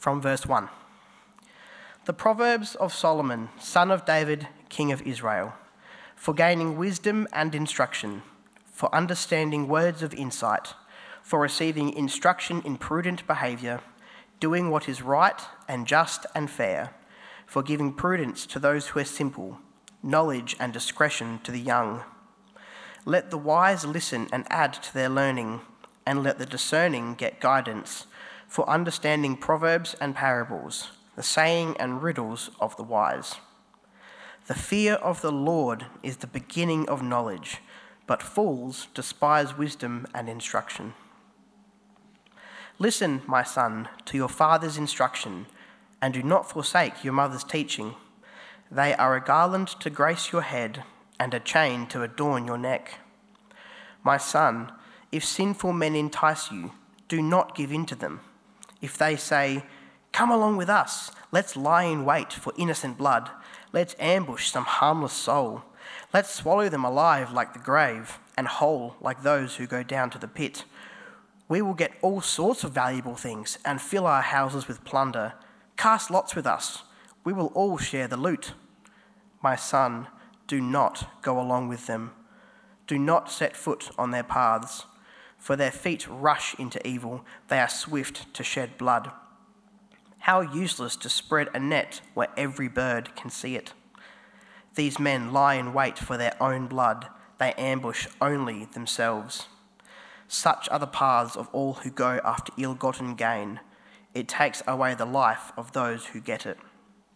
from verse 1. The Proverbs of Solomon, son of David, king of Israel, for gaining wisdom and instruction, for understanding words of insight, for receiving instruction in prudent behaviour, doing what is right and just and fair, for giving prudence to those who are simple, knowledge and discretion to the young. Let the wise listen and add to their learning, and let the discerning get guidance, for understanding proverbs and parables, the saying and riddles of the wise. The fear of the Lord is the beginning of knowledge, but fools despise wisdom and instruction. Listen, my son, to your father's instruction, and do not forsake your mother's teaching. They are a garland to grace your head, and a chain to adorn your neck. My son, if sinful men entice you, do not give in to them. If they say, "Come along with us, let's lie in wait for innocent blood, let's ambush some harmless soul, let's swallow them alive like the grave, and whole like those who go down to the pit. We will get all sorts of valuable things and fill our houses with plunder. Cast lots with us, we will all share the loot." My son, do not go along with them. Do not set foot on their paths, for their feet rush into evil, they are swift to shed blood. How useless to spread a net where every bird can see it. These men lie in wait for their own blood, they ambush only themselves. Such are the paths of all who go after ill-gotten gain. It takes away the life of those who get it.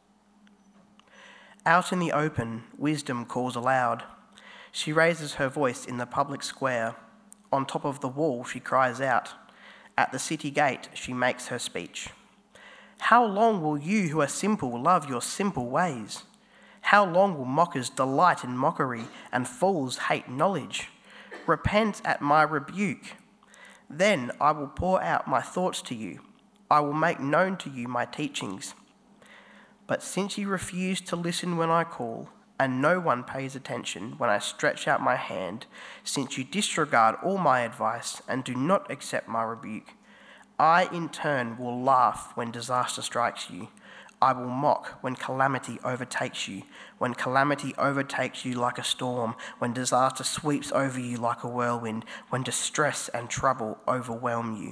Out in the open, wisdom calls aloud. She raises her voice in the public square. On top of the wall she cries out. At the city gate she makes her speech. How long will you who are simple love your simple ways? How long will mockers delight in mockery and fools hate knowledge? Repent at my rebuke. Then I will pour out my thoughts to you. I will make known to you my teachings. But since you refuse to listen when I call, and no one pays attention when I stretch out my hand, since you disregard all my advice and do not accept my rebuke, I in turn will laugh when disaster strikes you. I will mock when calamity overtakes you, when calamity overtakes you like a storm, when disaster sweeps over you like a whirlwind, when distress and trouble overwhelm you.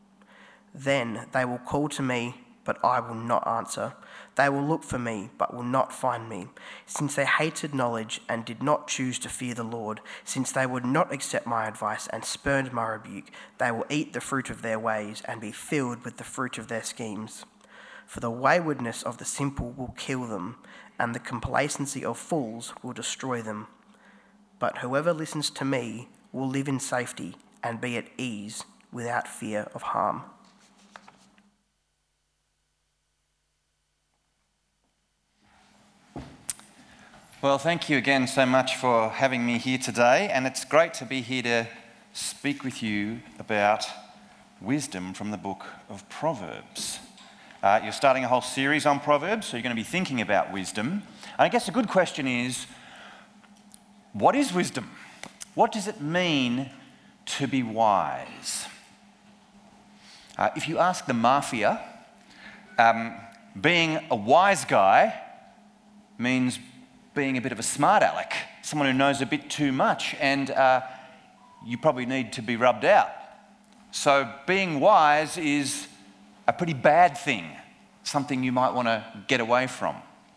Then they will call to me, but I will not answer. They will look for me, but will not find me. Since they hated knowledge and did not choose to fear the Lord, since they would not accept my advice and spurned my rebuke, they will eat the fruit of their ways and be filled with the fruit of their schemes. For the waywardness of the simple will kill them, and the complacency of fools will destroy them. But whoever listens to me will live in safety and be at ease without fear of harm. Well, thank you again so much for having me here today, and it's great to be here to speak with you about wisdom from the book of Proverbs. You're starting a whole series on Proverbs, so you're going to be thinking about wisdom. And I guess a good question is, what is wisdom? What does it mean to be wise? If you ask the mafia, being a wise guy means being a bit of a smart aleck, someone who knows a bit too much, and you probably need to be rubbed out. So being wise is a pretty bad thing, something you might want to get away from.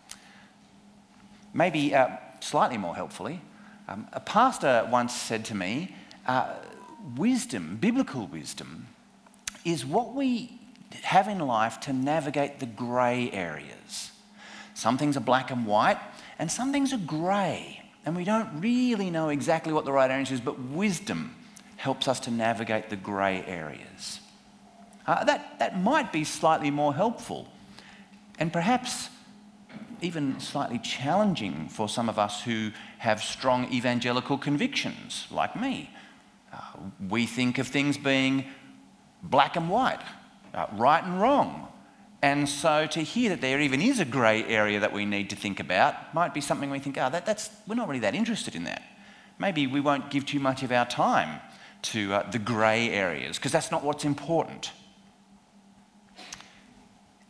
Maybe slightly more helpfully, a pastor once said to me, wisdom, biblical wisdom, is what we have in life to navigate the grey areas. Some things are black and white, and some things are grey, and we don't really know exactly what the right answer is, but wisdom helps us to navigate the grey areas. That might be slightly more helpful, and perhaps even slightly challenging for some of us who have strong evangelical convictions, like me. We think of things being black and white, right and wrong. And so to hear that there even is a grey area that we need to think about might be something we think, we're not really that interested in that. Maybe we won't give too much of our time to the grey areas, because that's not what's important.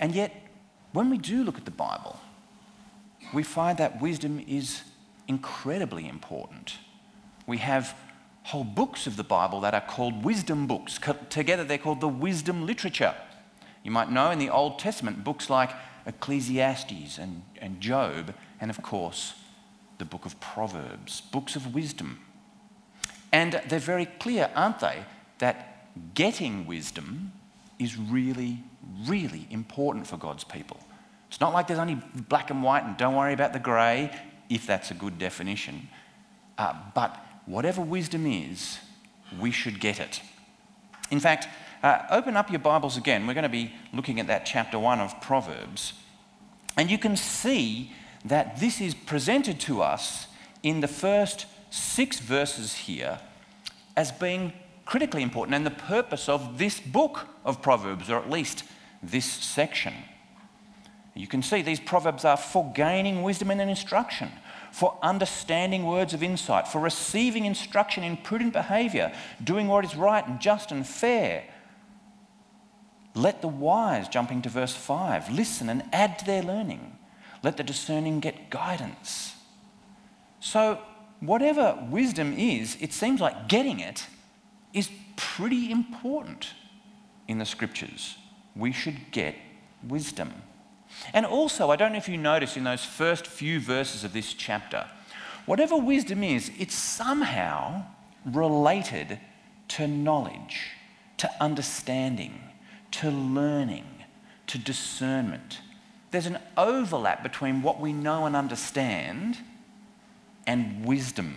And yet, when we do look at the Bible, we find that wisdom is incredibly important. We have whole books of the Bible that are called wisdom books. Together they're called the wisdom literature. You might know in the Old Testament books like Ecclesiastes and Job, and of course the book of Proverbs, books of wisdom. And they're very clear, aren't they, that getting wisdom is really, really important for God's people. It's not like there's only black and white and don't worry about the grey, if that's a good definition. But whatever wisdom is, we should get it. In fact, open up your Bibles again. We're going to be looking at that chapter 1 of Proverbs. And you can see that this is presented to us in the first 6 verses here as being critically important and the purpose of this book of Proverbs, or at least this section. You can see these Proverbs are for gaining wisdom and instruction, for understanding words of insight, for receiving instruction in prudent behaviour, doing what is right and just and fair. Let the wise, jumping to verse 5, listen and add to their learning. Let the discerning get guidance. So whatever wisdom is, it seems like getting it is pretty important in the scriptures. We should get wisdom. And also, I don't know if you notice in those first few verses of this chapter, whatever wisdom is, it's somehow related to knowledge, to understanding, to learning, to discernment. There's an overlap between what we know and understand and wisdom.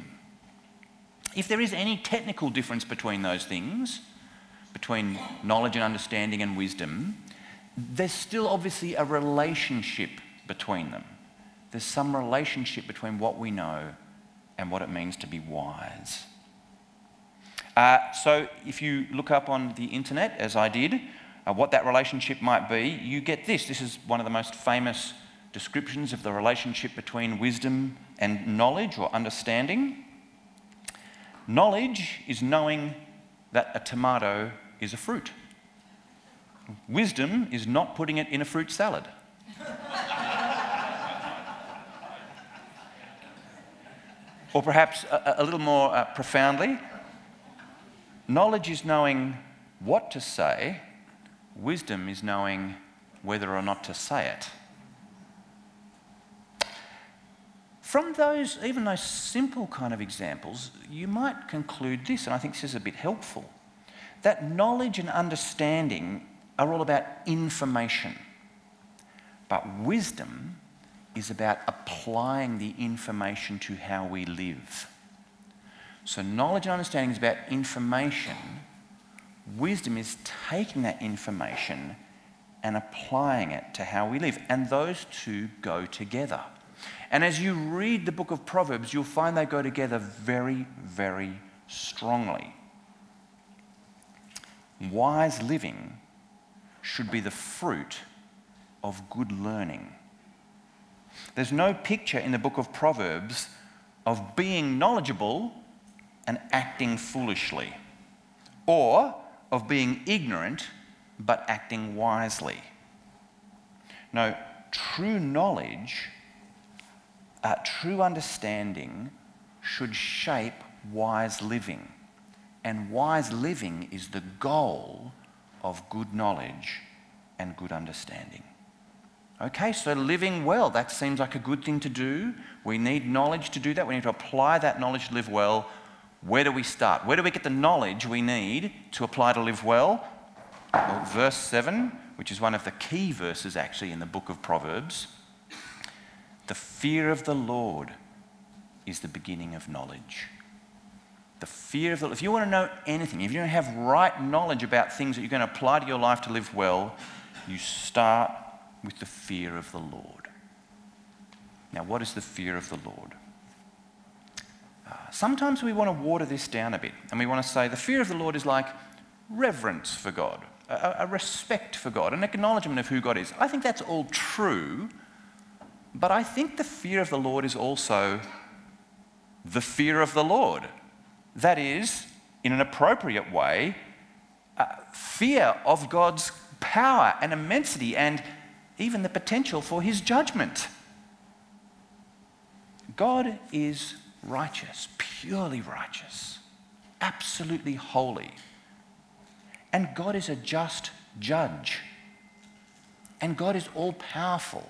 If there is any technical difference between those things, between knowledge and understanding and wisdom, there's still obviously a relationship between them. There's some relationship between what we know and what it means to be wise. So if you look up on the internet, as I did, what that relationship might be, you get this. This is one of the most famous descriptions of the relationship between wisdom and knowledge or understanding. Knowledge is knowing that a tomato is a fruit. Wisdom is not putting it in a fruit salad. Or perhaps a little more profoundly, knowledge is knowing what to say, wisdom is knowing whether or not to say it. From those, even those simple kind of examples, you might conclude this, and I think this is a bit helpful, that knowledge and understanding are all about information. But wisdom is about applying the information to how we live. So knowledge and understanding is about information. Wisdom is taking that information and applying it to how we live. And those two go together. And as you read the book of Proverbs, you'll find they go together very, very strongly. Wise living should be the fruit of good learning. There's no picture in the book of Proverbs of being knowledgeable and acting foolishly, or of being ignorant but acting wisely. No, true knowledge, true understanding should shape wise living. And wise living is the goal of good knowledge and good understanding. Okay, so living well, that seems like a good thing to do. We need knowledge to do that. We need to apply that knowledge to live well. Where do we start? Where do we get the knowledge we need to apply to live well? Well, verse 7, which is one of the key verses actually in the book of Proverbs. The fear of the Lord is the beginning of knowledge. The fear of the Lord. If you want to know anything, if you don't have right knowledge about things that you're going to apply to your life to live well, you start with the fear of the Lord. Now, what is the fear of the Lord? Sometimes we want to water this down a bit, and we want to say the fear of the Lord is like reverence for God, a respect for God, an acknowledgement of who God is. I think that's all true, but I think the fear of the Lord is also the fear of the Lord. That is, in an appropriate way, fear of God's power and immensity and even the potential for his judgment. God is righteous, purely righteous, absolutely holy. And God is a just judge. And God is all-powerful.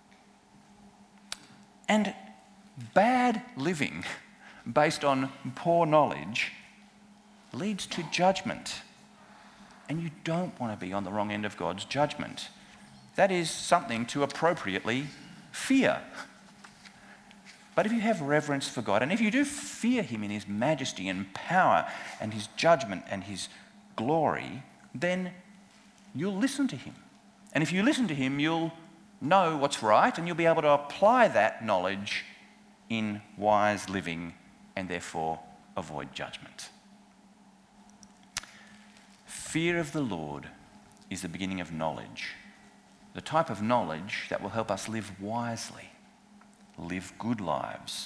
And bad living based on poor knowledge leads to judgment. And you don't want to be on the wrong end of God's judgment. That is something to appropriately fear. But if you have reverence for God, and if you do fear him in his majesty and power and his judgment and his glory, then you'll listen to him. And if you listen to him, you'll know what's right and you'll be able to apply that knowledge in wise living and therefore avoid judgment. Fear of the Lord is the beginning of knowledge, the type of knowledge that will help us live wisely, live good lives.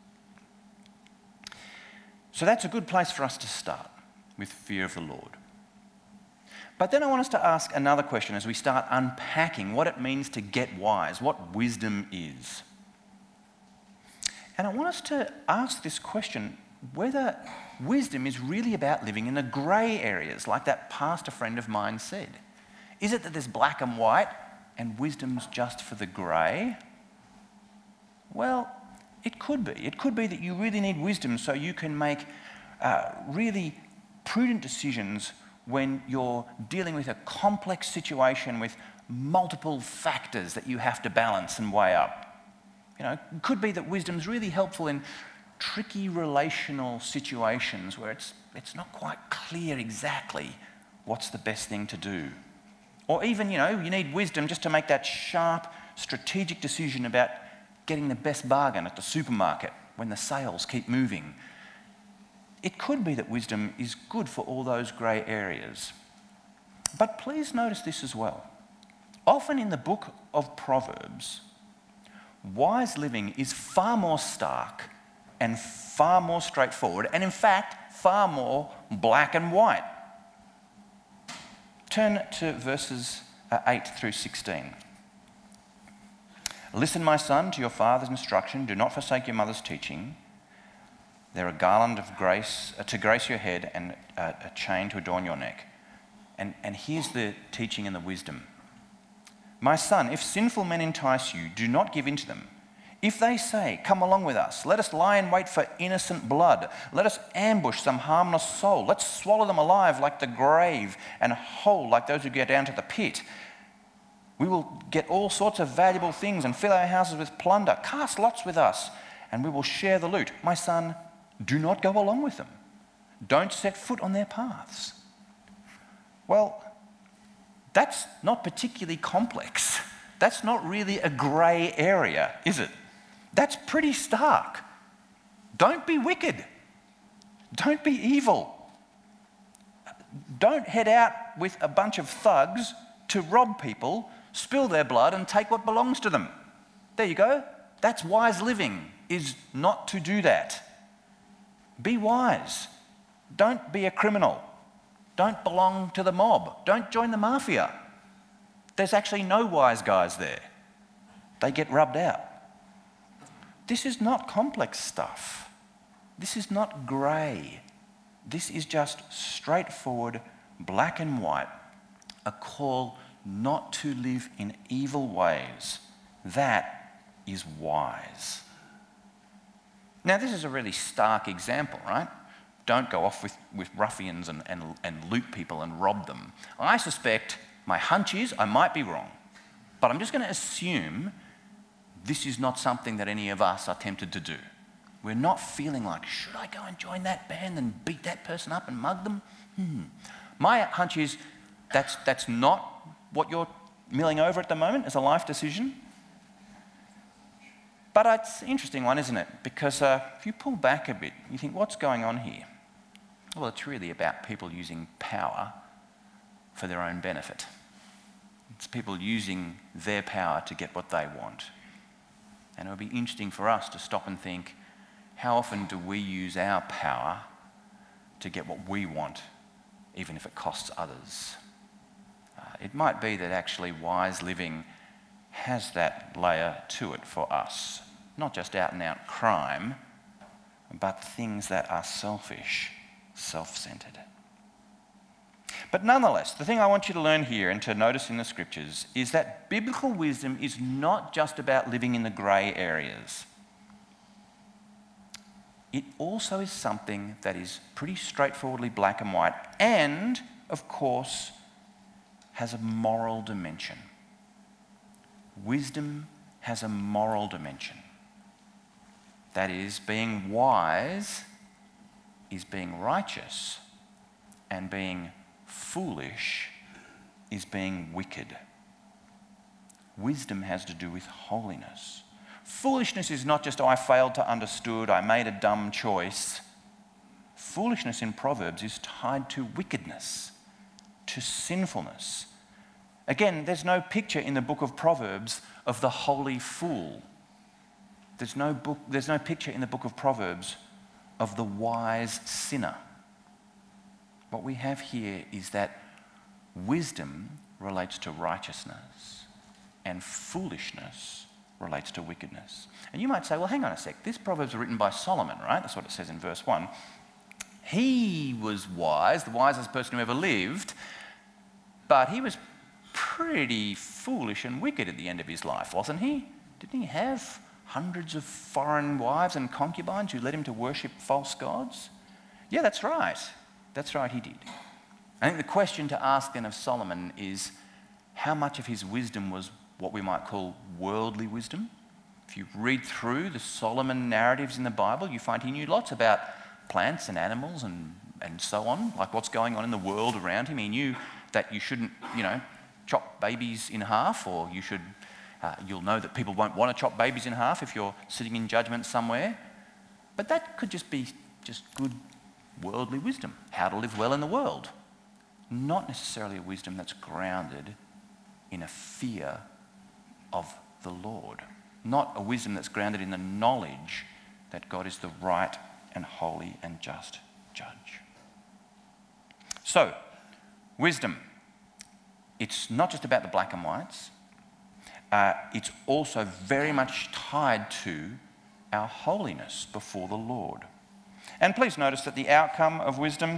So that's a good place for us to start, with fear of the Lord. But then I want us to ask another question as we start unpacking what it means to get wise, what wisdom is. And I want us to ask this question, whether wisdom is really about living in the grey areas, like that pastor friend of mine said. Is it that there's black and white and wisdom's just for the grey? Well, it could be. It could be that you really need wisdom so you can make really prudent decisions when you're dealing with a complex situation with multiple factors that you have to balance and weigh up. You know, it could be that wisdom's really helpful in tricky relational situations where it's not quite clear exactly what's the best thing to do. Or even, you need wisdom just to make that sharp, strategic decision about getting the best bargain at the supermarket when the sales keep moving. It could be that wisdom is good for all those grey areas. But please notice this as well. Often in the book of Proverbs, wise living is far more stark and far more straightforward, and in fact, far more black and white. Turn to verses 8 through 16. Listen, my son, to your father's instruction. Do not forsake your mother's teaching. They're a garland of grace to grace your head and a chain to adorn your neck. And here's the teaching and the wisdom. My son, if sinful men entice you, do not give in to them. If they say, come along with us, let us lie in wait for innocent blood. Let us ambush some harmless soul. Let's swallow them alive like the grave and whole like those who get down to the pit. We will get all sorts of valuable things and fill our houses with plunder. Cast lots with us and we will share the loot. My son, do not go along with them. Don't set foot on their paths. Well, that's not particularly complex. That's not really a grey area, is it? That's pretty stark. Don't be wicked. Don't be evil. Don't head out with a bunch of thugs to rob people, spill their blood and take what belongs to them. There you go. That's wise living, is not to do that. Be wise. Don't be a criminal. Don't belong to the mob. Don't join the mafia. There's actually no wise guys there. They get rubbed out. This is not complex stuff. This is not grey. This is just straightforward, black and white, a call not to live in evil ways. That is wise. Now, this is a really stark example, right? Don't go off with ruffians and loot people and rob them. I suspect, my hunch is, I might be wrong, but I'm just going to assume this is not something that any of us are tempted to do. We're not feeling like, should I go and join that band and beat that person up and mug them? My hunch is that's not what you're milling over at the moment as a life decision. But it's an interesting one, isn't it? Because if you pull back a bit, you think, what's going on here? Well, it's really about people using power for their own benefit. It's people using their power to get what they want. And it would be interesting for us to stop and think, how often do we use our power to get what we want, even if it costs others? It might be that actually wise living has that layer to it for us. Not just out and out crime, but things that are selfish, self-centered. But nonetheless, the thing I want you to learn here and to notice in the scriptures is that biblical wisdom is not just about living in the grey areas. It also is something that is pretty straightforwardly black and white and, of course, has a moral dimension. Wisdom has a moral dimension. That is, being wise is being righteous, and being foolish is being wicked. Wisdom has to do with holiness. Foolishness is not just, I failed to understood, I made a dumb choice. Foolishness in Proverbs is tied to wickedness, to sinfulness. Again, there's no picture in the book of Proverbs of the holy fool. There's no picture in the book of Proverbs of the wise sinner. What we have here is that wisdom relates to righteousness and foolishness relates to wickedness. And you might say, well, hang on a sec, this Proverbs was written by Solomon, right? That's what it says in verse 1. He was wise, the wisest person who ever lived, but he was pretty foolish and wicked at the end of his life, wasn't he? Didn't he have hundreds of foreign wives and concubines who led him to worship false gods? Yeah, that's right. That's right, he did. I think the question to ask then of Solomon is how much of his wisdom was what we might call worldly wisdom? If you read through the Solomon narratives in the Bible, you find he knew lots about plants and animals and so on, like what's going on in the world around him. He knew that you shouldn't, chop babies in half, or you'll know that people won't want to chop babies in half if you're sitting in judgment somewhere. But that could just be good worldly wisdom, how to live well in the world. Not necessarily a wisdom that's grounded in a fear of the Lord. Not a wisdom that's grounded in the knowledge that God is the right and holy and just judge. So, wisdom. It's not just about the black and whites. It's also very much tied to our holiness before the Lord. And please notice that the outcome of wisdom,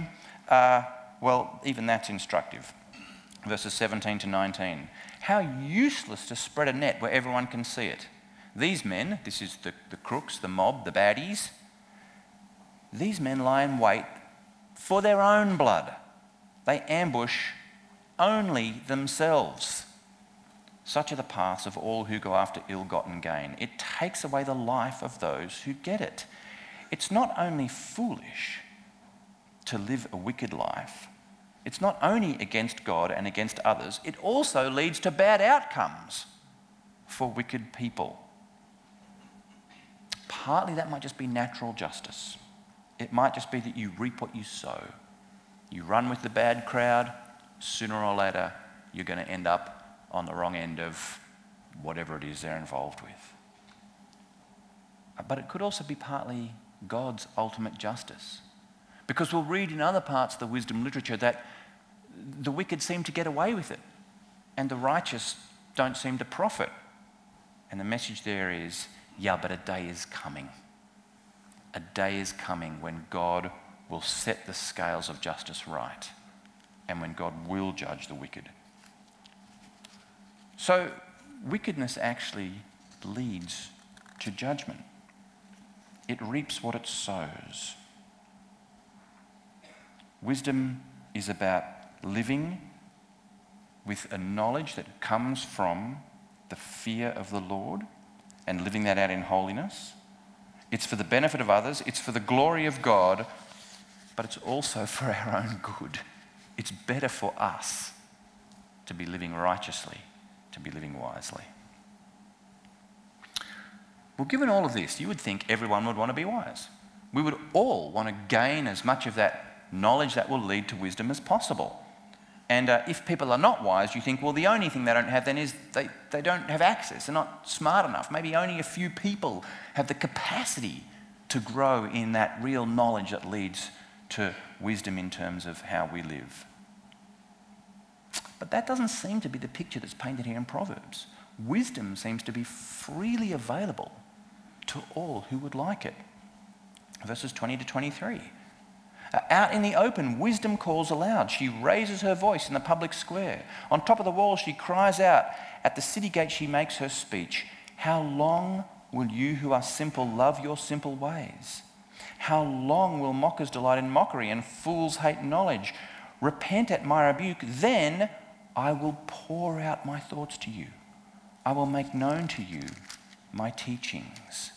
even that's instructive. Verses 17 to 19. How useless to spread a net where everyone can see it. These men, this is the crooks, the mob, the baddies, these men lie in wait for their own blood. They ambush only themselves. Such are the paths of all who go after ill-gotten gain. It takes away the life of those who get it. It's not only foolish to live a wicked life. It's not only against God and against others, it also leads to bad outcomes for wicked people. Partly that might just be natural justice. It might just be that you reap what you sow. You run with the bad crowd, sooner or later you're going to end up on the wrong end of whatever it is they're involved with. But it could also be partly God's ultimate justice. Because we'll read in other parts of the wisdom literature that the wicked seem to get away with it and the righteous don't seem to profit. And the message there is, but a day is coming. A day is coming when God will set the scales of justice right and when God will judge the wicked. So wickedness actually leads to judgment. It reaps what it sows. Wisdom is about living with a knowledge that comes from the fear of the Lord and living that out in holiness. It's for the benefit of others, it's for the glory of God, but it's also for our own good. It's better for us to be living righteously, to be living wisely. Well, given all of this, you would think everyone would want to be wise. We would all want to gain as much of that knowledge that will lead to wisdom as possible. And if people are not wise, you think, well, the only thing they don't have then is they don't have access. They're not smart enough. Maybe only a few people have the capacity to grow in that real knowledge that leads to wisdom in terms of how we live. But that doesn't seem to be the picture that's painted here in Proverbs. wisdom seems to be freely available to all who would like it. Verses 20 to 23. Out in the open, wisdom calls aloud. She raises her voice in the public square. On top of the wall, she cries out. At the city gate, she makes her speech. How long will you who are simple love your simple ways? How long will mockers delight in mockery and fools hate knowledge? Repent at my rebuke, then I will pour out my thoughts to you. I will make known to you my teachings.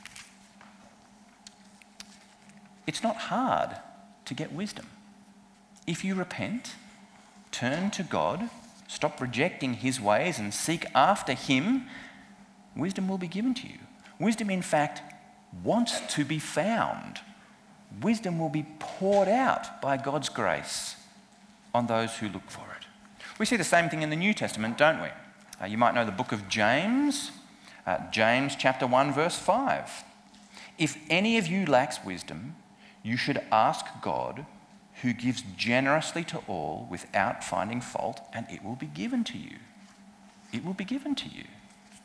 It's not hard to get wisdom. If you repent, turn to God, stop rejecting his ways and seek after him, wisdom will be given to you. Wisdom, in fact, wants to be found. Wisdom will be poured out by God's grace on those who look for it. We see the same thing in the New Testament, don't we? You might know the book of James, James chapter 1, verse 5. If any of you lacks wisdom, you should ask God, who gives generously to all without finding fault, and it will be given to you. It will be given to you.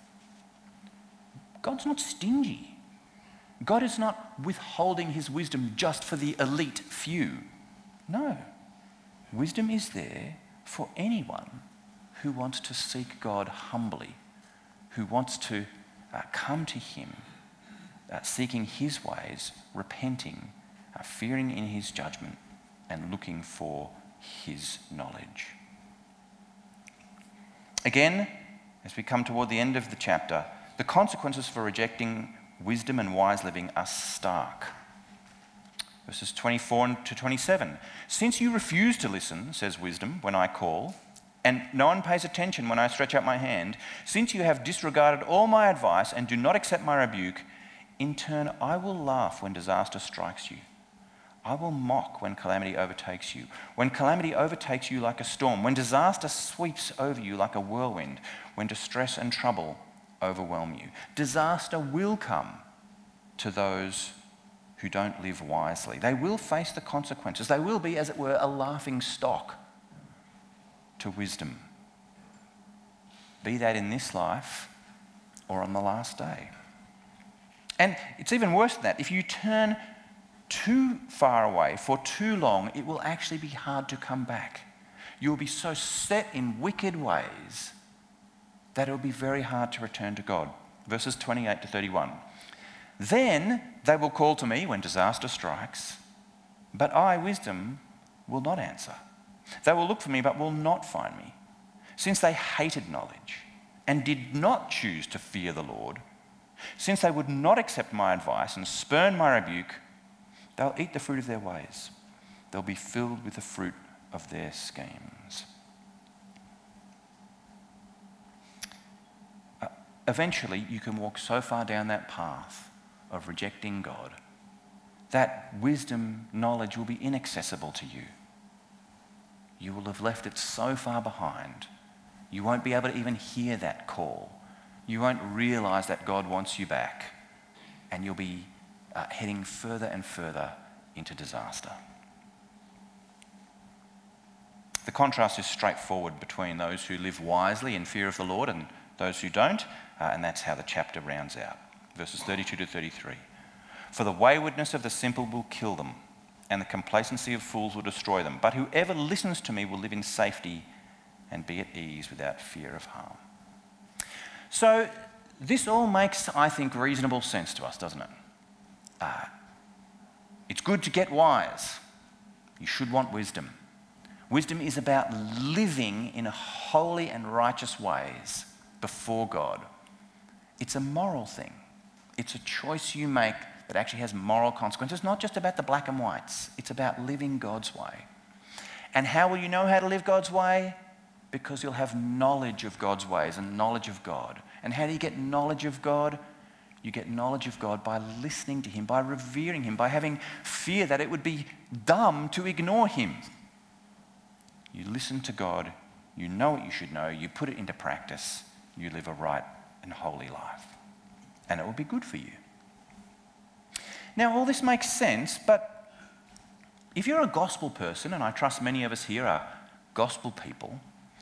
God's not stingy. God is not withholding his wisdom just for the elite few. No. Wisdom is there for anyone who wants to seek God humbly, who wants to come to him, seeking his ways, repenting, fearing in his judgment, and looking for his knowledge. Again, as we come toward the end of the chapter, the consequences for rejecting wisdom and wise living are stark. Verses 24 to 27. Since you refuse to listen, says wisdom, when I call, and no one pays attention when I stretch out my hand, since you have disregarded all my advice and do not accept my rebuke, in turn I will laugh when disaster strikes you. I will mock when calamity overtakes you. When calamity overtakes you like a storm, when disaster sweeps over you like a whirlwind, when distress and trouble overwhelm you. Disaster will come to those who don't live wisely. They will face the consequences. They will be, as it were, a laughing stock to wisdom, be that in this life or on the last day. And it's even worse than that. If you turn too far away for too long, it will actually be hard to come back. You will be so set in wicked ways that it will be very hard to return to God. Verses 28 to 31. Then they will call to me when disaster strikes, but I, wisdom, will not answer. They will look for me but will not find me, since they hated knowledge and did not choose to fear the Lord. Since they would not accept my advice and spurn my rebuke, they'll eat the fruit of their ways. They'll be filled with the fruit of their schemes. Eventually, you can walk so far down that path of rejecting God that wisdom, knowledge will be inaccessible to you. You will have left it so far behind, you won't be able to even hear that call. You won't realize that God wants you back, and you'll be heading further and further into disaster. The contrast is straightforward between those who live wisely in fear of the Lord and those who don't, and that's how the chapter rounds out. Verses 32 to 33. For the waywardness of the simple will kill them, and the complacency of fools will destroy them. But whoever listens to me will live in safety and be at ease without fear of harm. So this all makes, I think, reasonable sense to us, doesn't it? It's good to get wise. You should want wisdom. Wisdom is about living in holy and righteous ways before God. It's a moral thing. It's a choice you make that actually has moral consequences. It's not just about the black and whites. It's about living God's way. And how will you know how to live God's way? Because you'll have knowledge of God's ways and knowledge of God. And how do you get knowledge of God? You get knowledge of God by listening to him, by revering him, by having fear that it would be dumb to ignore him. You listen to God, you know what you should know, you put it into practice, you live a right and holy life. And it will be good for you. Now, all this makes sense, but if you're a gospel person, and I trust many of us here are gospel people,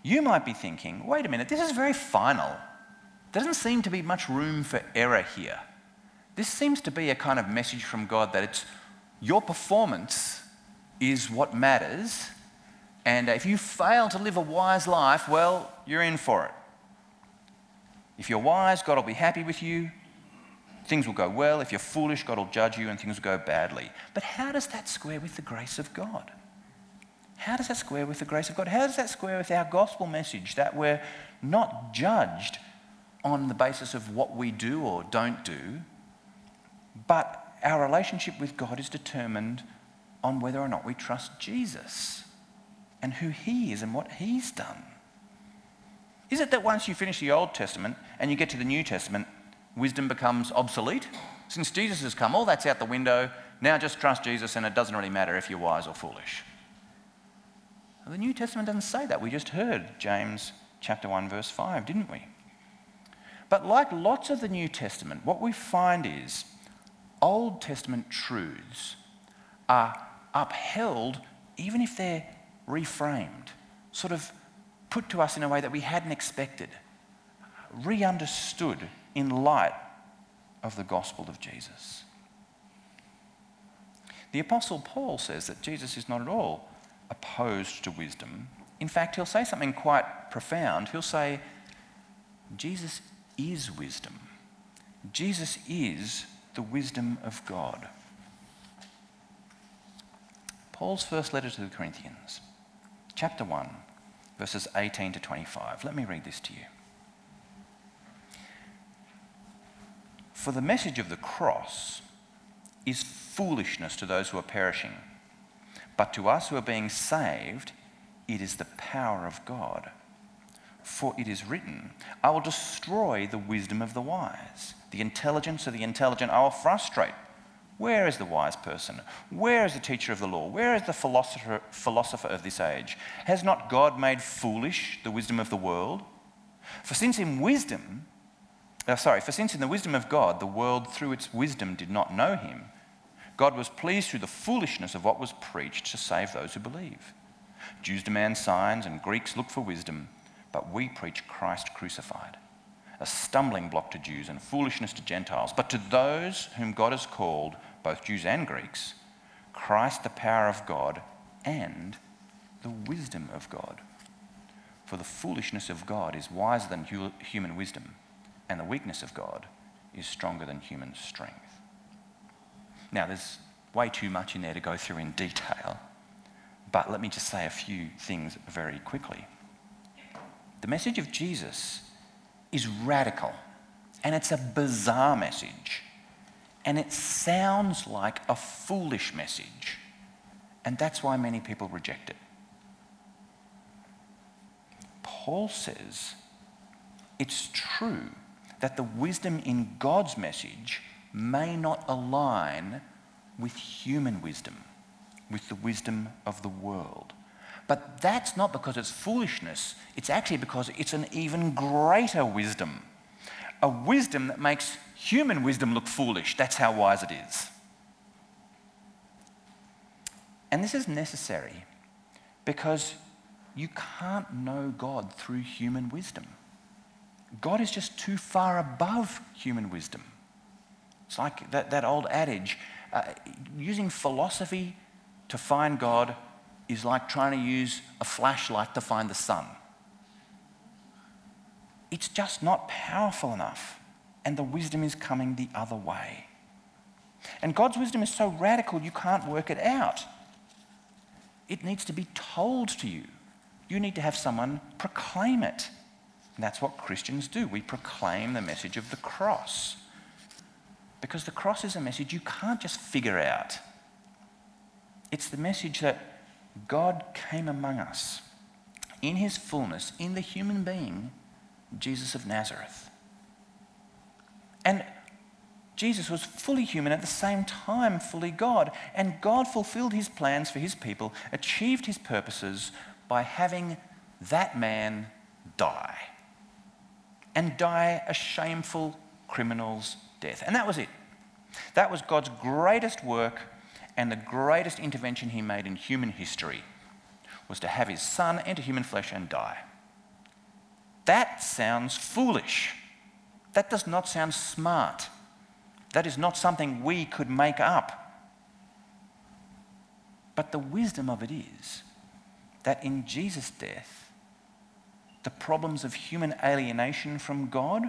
you might be thinking, wait a minute, this is very final. There doesn't seem to be much room for error here. This seems to be a kind of message from God that it's your performance is what matters, and if you fail to live a wise life, well, you're in for it. If you're wise, God will be happy with you. Things will go well. If you're foolish, God will judge you and things will go badly. But how does that square with the grace of God? How does that square with the grace of God? How does that square with our gospel message that we're not judged on the basis of what we do or don't do, but our relationship with God is determined on whether or not we trust Jesus and who he is and what he's done? Is it that once you finish the Old Testament and you get to the New Testament, wisdom becomes obsolete? Since Jesus has come, all that's out the window. Now just trust Jesus and it doesn't really matter if you're wise or foolish. Well, the New Testament doesn't say that. We just heard James chapter 1 verse 5, didn't we? But like lots of the New Testament, what we find is Old Testament truths are upheld even if they're reframed, sort of put to us in a way that we hadn't expected, re-understood in light of the gospel of Jesus. The Apostle Paul says that Jesus is not at all opposed to wisdom. In fact, he'll say something quite profound. He'll say, Jesus is wisdom. Jesus is the wisdom of God. Paul's first letter to the Corinthians, chapter 1, verses 18 to 25. Let me read this to you. For the message of the cross is foolishness to those who are perishing, but to us who are being saved, it is the power of God. For it is written, I will destroy the wisdom of the wise. The intelligence of the intelligent I will frustrate. Where is the wise person? Where is the teacher of the law? Where is the philosopher of this age? Has not God made foolish the wisdom of the world? For since in the wisdom of God, the world through its wisdom did not know him, God was pleased through the foolishness of what was preached to save those who believe. Jews demand signs and Greeks look for wisdom, but we preach Christ crucified, a stumbling block to Jews and foolishness to Gentiles. But to those whom God has called, both Jews and Greeks, Christ the power of God and the wisdom of God. For the foolishness of God is wiser than human wisdom, and the weakness of God is stronger than human strength. Now, there's way too much in there to go through in detail, but let me just say a few things very quickly. The message of Jesus is radical, and it's a bizarre message, and it sounds like a foolish message, and that's why many people reject it. Paul says it's true that the wisdom in God's message may not align with human wisdom, with the wisdom of the world. But that's not because it's foolishness, it's actually because it's an even greater wisdom. A wisdom that makes human wisdom look foolish. That's how wise it is. And this is necessary because you can't know God through human wisdom. God is just too far above human wisdom. It's like that old adage, using philosophy to find God is like trying to use a flashlight to find the sun. It's just not powerful enough, and the wisdom is coming the other way. And God's wisdom is so radical you can't work it out. It needs to be told to you. You need to have someone proclaim it. And that's what Christians do. We proclaim the message of the cross. Because the cross is a message you can't just figure out. It's the message that God came among us in his fullness, in the human being, Jesus of Nazareth. And Jesus was fully human at the same time, fully God. And God fulfilled his plans for his people, achieved his purposes by having that man die. And die a shameful criminal's death. And that was it. That was God's greatest work and the greatest intervention he made in human history, was to have his son enter human flesh and die. That sounds foolish. That does not sound smart. That is not something we could make up. But the wisdom of it is that in Jesus' death, the problems of human alienation from God,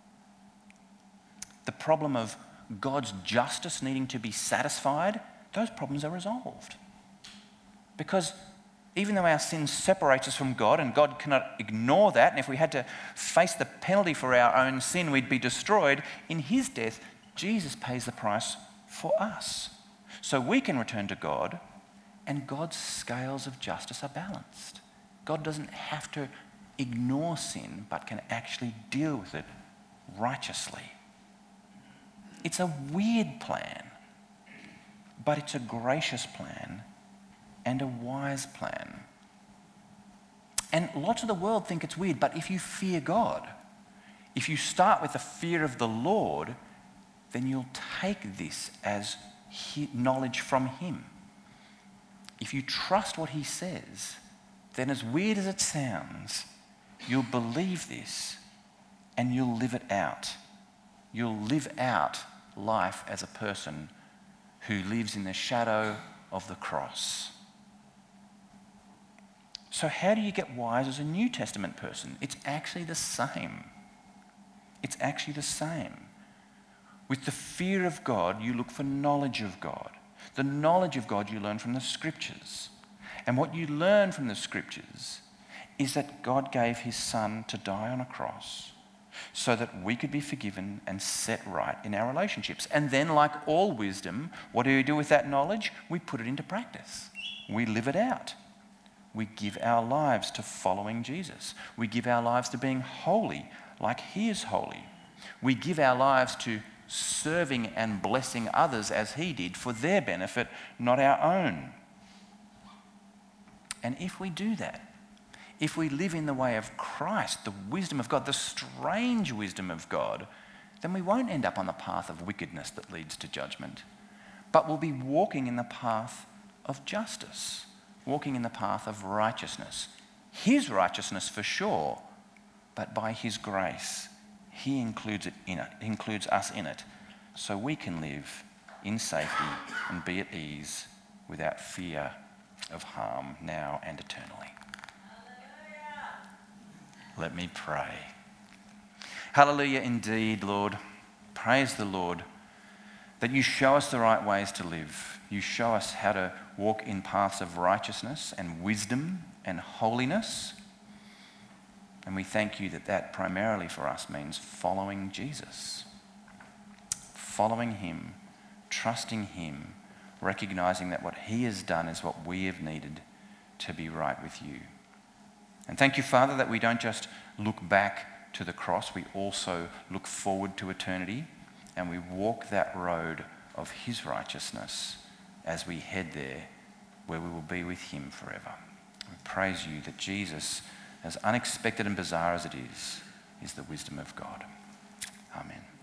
the problem of God's justice needing to be satisfied, those problems are resolved. Because even though our sin separates us from God and God cannot ignore that, and if we had to face the penalty for our own sin, we'd be destroyed, in his death, Jesus pays the price for us. So we can return to God, and God's scales of justice are balanced. God doesn't have to ignore sin, but can actually deal with it righteously. It's a weird plan, but it's a gracious plan and a wise plan. And lots of the world think it's weird, but if you fear God, if you start with the fear of the Lord, then you'll take this as knowledge from him. If you trust what he says, then as weird as it sounds, you'll believe this and you'll live it out. You'll live out life as a person who lives in the shadow of the cross. So how do you get wise as a New Testament person? It's actually the same. It's actually the same. With the fear of God, you look for knowledge of God. The knowledge of God you learn from the Scriptures. And what you learn from the Scriptures is that God gave his Son to die on a cross so that we could be forgiven and set right in our relationships. And then, like all wisdom, what do we do with that knowledge? We put it into practice. We live it out. We give our lives to following Jesus. We give our lives to being holy like he is holy. We give our lives to serving and blessing others as he did for their benefit, not our own. And if we do that, if we live in the way of Christ, the wisdom of God, the strange wisdom of God, then we won't end up on the path of wickedness that leads to judgment, but we'll be walking in the path of justice, walking in the path of righteousness. His righteousness for sure, but by his grace, he includes us in it, so we can live in safety and be at ease without fear of harm now and eternally. Let me pray. Hallelujah indeed, Lord. Praise the Lord that you show us the right ways to live. You show us how to walk in paths of righteousness and wisdom and holiness. And we thank you that that primarily for us means following Jesus. Following him, trusting him, recognizing that what he has done is what we have needed to be right with you. And thank you, Father, that we don't just look back to the cross, we also look forward to eternity, and we walk that road of his righteousness as we head there where we will be with him forever. We praise you that Jesus, as unexpected and bizarre as it is the wisdom of God. Amen.